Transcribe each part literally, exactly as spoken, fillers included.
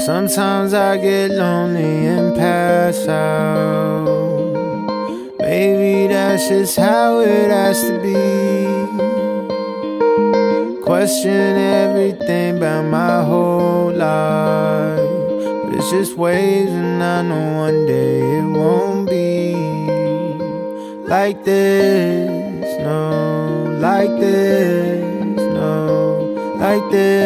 Sometimes I get lonely and pass out. Maybe that's just how it has to be. Question everything about my whole life, but it's just waves and I know one day it won't be like this, no, like this, no, like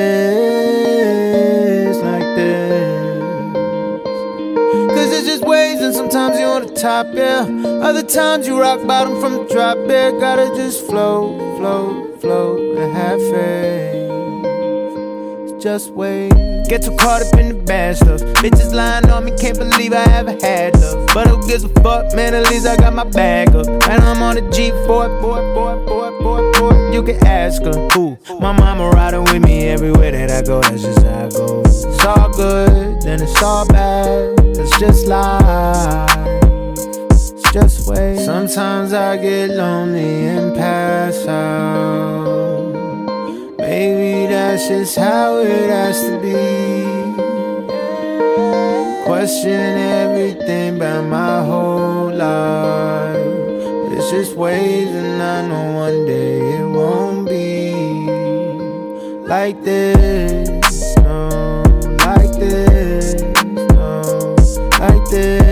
this, like this. Cause it's just waves and sometimes you're on the top, yeah. Other times you rock bottom from the drop, yeah. Gotta just float, float, float and have faith. It's just wait. Get too caught up in the bad stuff. Bitches lying on me, can't believe I ever had love. But who gives a fuck, man, at least I got my bag up. And I'm on the G four, boy, boy, boy, boy, boy. You can ask her, who? My mama riding with me everywhere that I go, that's just how I go. It's all good, then it's all bad. It's just life, it's just wait. Sometimes I get lonely and pass out. Maybe that's just how it has to be. Question everything about my whole life. It's just waves and I know one day it won't be like this, no, like this, no, like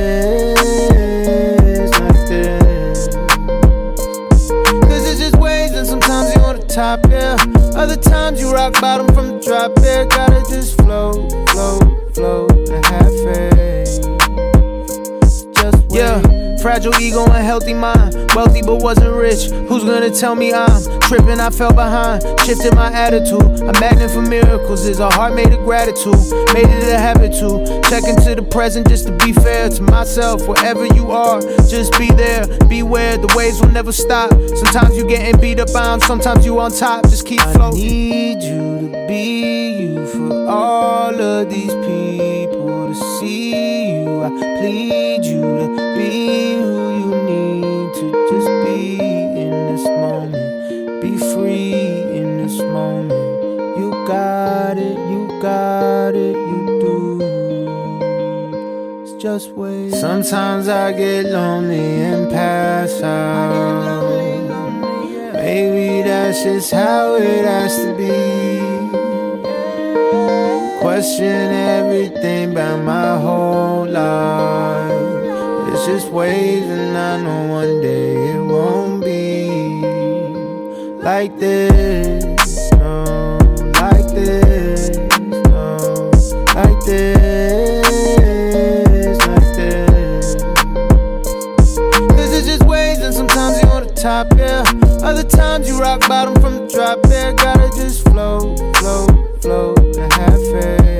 this, like this. Cause it's just waves and sometimes you're on the top, yeah. Other times you rock bottom from the drop, yeah. Gotta just float, float, float and have faith. Just wait. Yeah, fragile ego and healthy mind. Wealthy but wasn't rich. Who's gonna tell me I'm tripping? I fell behind, shifted my attitude. A magnet for miracles is a heart made of gratitude. Made it a habit to check into the present just to be fair to myself. Wherever you are, just be there. Beware, the waves will never stop. Sometimes you getting beat up on, sometimes you on top. Just keep floating. I need you to be you for all of these people to see you. I plead you to be who you need to just be in this moment. Be free in this moment. You got it, you got it, you do. It's just wait. Sometimes I get lonely and pass out. Maybe that's just how it has to be. Question everything about my whole life. It's just waves and I know one day it won't be like this, no, like this, no, like this, like this. Cause it's just waves and sometimes you're on the top, yeah. Other times you rock bottom from the drop, yeah. Gotta just float, float, float and have faith.